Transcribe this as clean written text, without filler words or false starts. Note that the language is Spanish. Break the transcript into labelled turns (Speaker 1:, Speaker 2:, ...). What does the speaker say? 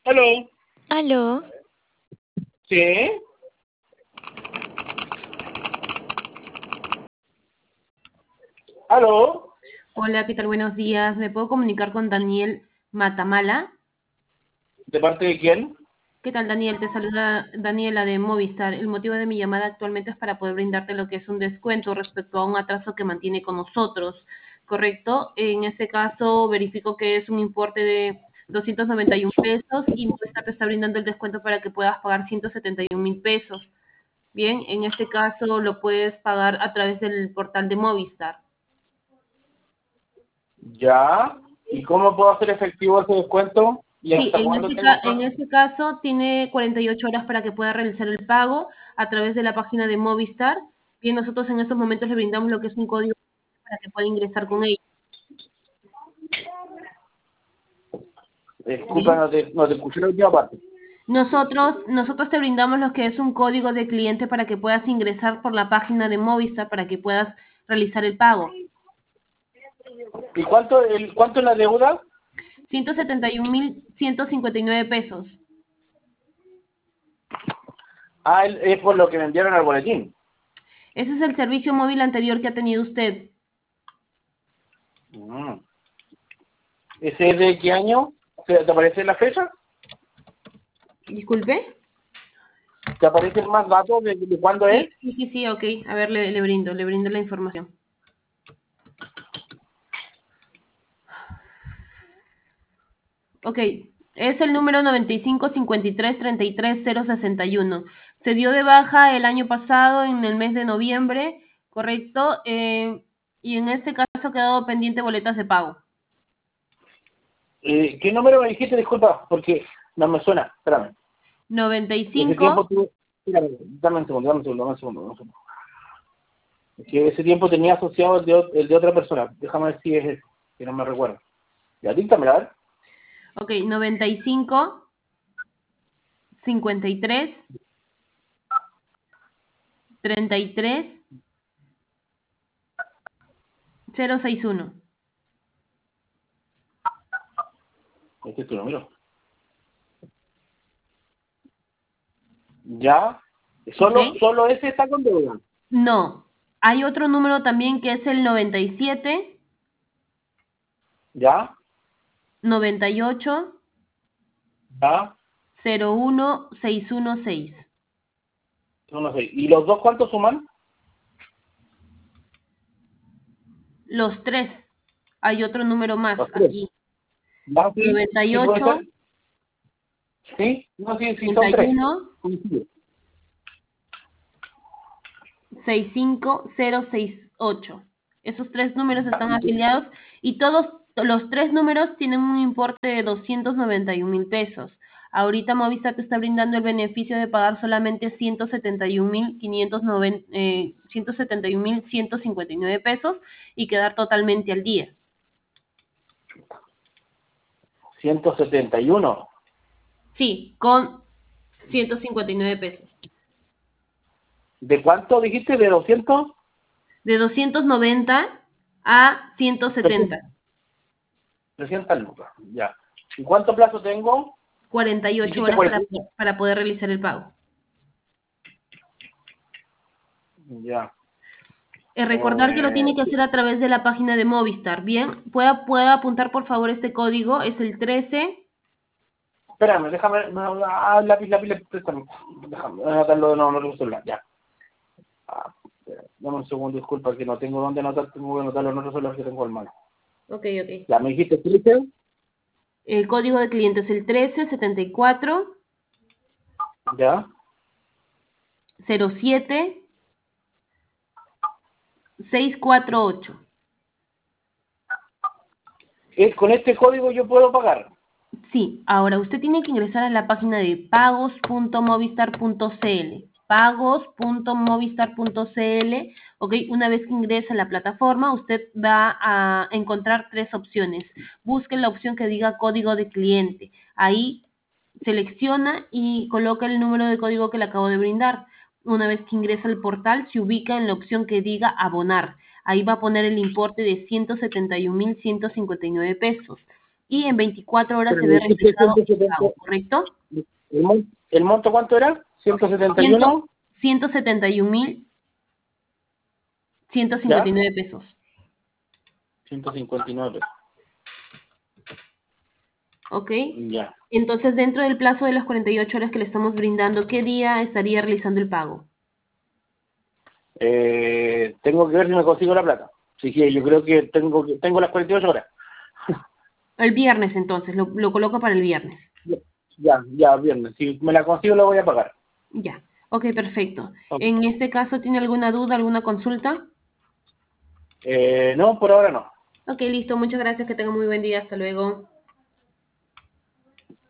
Speaker 1: Aló,
Speaker 2: Aló,
Speaker 1: ¿sí? Aló,
Speaker 3: Hola, ¿qué tal? Buenos días. ¿Me puedo comunicar con Daniel Matamala?
Speaker 1: ¿de parte de quién?
Speaker 3: ¿Qué tal, Daniel? Te saluda Daniela de Movistar. El motivo de mi llamada actualmente es para poder brindarte lo que es un descuento respecto a un atraso que mantiene con nosotros, ¿correcto? En este caso, verifico que es un importe de 291 pesos y Movistar te está brindando el descuento para que puedas pagar 171.000 pesos. Bien, en este caso lo puedes pagar a través del portal de Movistar.
Speaker 1: Ya. ¿Y cómo puedo hacer efectivo ese descuento? ¿Y
Speaker 3: Sí,
Speaker 1: hasta cuándo tengo
Speaker 3: en
Speaker 1: más?
Speaker 3: este caso tiene 48 horas para que pueda realizar el pago a través de la página de Movistar. Bien, nosotros en estos momentos le brindamos lo que es un código para que pueda ingresar con ello.
Speaker 1: Disculpa,
Speaker 3: Bien.
Speaker 1: no te escuché la última parte.
Speaker 3: Nosotros te brindamos lo que es un código de cliente para que puedas ingresar por la página de Movistar para que puedas realizar el pago.
Speaker 1: ¿Y cuánto es la deuda?
Speaker 3: 171.159 pesos.
Speaker 1: Ah, es por lo que me enviaron al boletín.
Speaker 3: Ese es el servicio móvil anterior que ha tenido usted.
Speaker 1: Mm. ¿Ese es de qué año? ¿Te aparece la fecha?
Speaker 3: Disculpe.
Speaker 1: ¿Te aparecen más datos de cuándo es?
Speaker 3: Sí, ok. A ver, le brindo la información. Ok, es el número 9553333061. Se dio de baja el año pasado, en el mes de noviembre, ¿correcto? Y en este caso ha quedado pendiente boletas de pago.
Speaker 1: ¿Qué número me dijiste? Disculpa, porque no me suena. Espérame. Ese tiempo
Speaker 3: 95,
Speaker 1: tuve... Espérame, dame un segundo, dame un segundo, dame un segundo, dame un segundo. Es que ese tiempo tenía asociado el de otra persona. Déjame ver si es ese, que no me recuerdo. Ya, díctamela, a ver.
Speaker 3: ok, 95, 53, 33, 061.
Speaker 1: Este es tu número. Ya.
Speaker 3: Ok.
Speaker 1: Solo ese está con deuda.
Speaker 3: No, hay otro número también que es el 97,
Speaker 1: Ya.
Speaker 3: 98,
Speaker 1: Ya.
Speaker 3: 01616.
Speaker 1: No sé. ¿Y los dos cuántos suman?
Speaker 3: Los tres. Hay otro número más
Speaker 1: Los tres.
Speaker 3: aquí.
Speaker 1: ¿Ya? Sí. ¿Sí puede
Speaker 3: 98,
Speaker 1: ser? Sí. No, sí, sí, son tres.
Speaker 3: 91,
Speaker 1: Coincide.
Speaker 3: 65068. Esos tres números
Speaker 1: Ya.
Speaker 3: están afiliados y todos los tres números tienen un importe de 291.000 pesos. Ahorita Movistar te está brindando el beneficio de pagar solamente 171.159 pesos y quedar totalmente al día.
Speaker 1: 171.
Speaker 3: Sí, con 159 pesos.
Speaker 1: ¿De cuánto dijiste? ¿De 200?
Speaker 3: De 290 a 170.
Speaker 1: 300 lucas. Ya. ¿Y cuánto plazo tengo?
Speaker 3: 48
Speaker 1: Dijiste
Speaker 3: horas
Speaker 1: 40.
Speaker 3: para poder realizar el pago.
Speaker 1: Ya.
Speaker 3: Recordar que lo tiene que hacer a través de la página de Movistar. Bien, pueda apuntar por favor este código, es el 13.
Speaker 1: Espérame, déjame. Lápiz, préstame. Déjame anotarlo de nuevo en otro celular. Ya. Dame un segundo, disculpa, que no tengo dónde anotar. Tengo que anotarlo en otro celular que tengo al mano.
Speaker 3: Ok.
Speaker 1: Ya, me dijiste 13.
Speaker 3: El código de cliente es el 1374
Speaker 1: Ya.
Speaker 3: 07 648.
Speaker 1: Con este código yo puedo pagar.
Speaker 3: Sí, ahora usted tiene que ingresar a la página de pagos.movistar.cl. Pagos.movistar.cl. Ok, una vez que ingresa a la plataforma, usted va a encontrar tres opciones. Busque la opción que diga código de cliente. Ahí selecciona y coloca el número de código que le acabo de brindar. Una vez que ingresa al portal, se ubica en la opción que diga abonar. Ahí va a poner el importe de 171.159 pesos. y en 24 horas
Speaker 1: Pero
Speaker 3: se
Speaker 1: me
Speaker 3: ve
Speaker 1: dijiste
Speaker 3: reflejado el
Speaker 1: 170,
Speaker 3: pago, ¿correcto?
Speaker 1: ¿el monto cuánto era? 171,
Speaker 3: 171.159
Speaker 1: ¿ya?
Speaker 3: pesos.
Speaker 1: 159,
Speaker 3: ¿Ok?
Speaker 1: ya.
Speaker 3: Entonces, dentro del plazo de las 48 horas que le estamos brindando, ¿qué día estaría realizando el pago?
Speaker 1: Tengo que ver si me consigo la plata. Así que yo creo que tengo las 48 horas.
Speaker 3: El viernes, entonces, lo coloco para el viernes.
Speaker 1: Ya, viernes. Si me la consigo, la voy a pagar.
Speaker 3: Ya. Ok, perfecto.
Speaker 1: Ok.
Speaker 3: En este caso, ¿tiene alguna duda, alguna consulta?
Speaker 1: No, por ahora no.
Speaker 3: Ok, listo. Muchas gracias. Que tenga muy buen día. Hasta luego.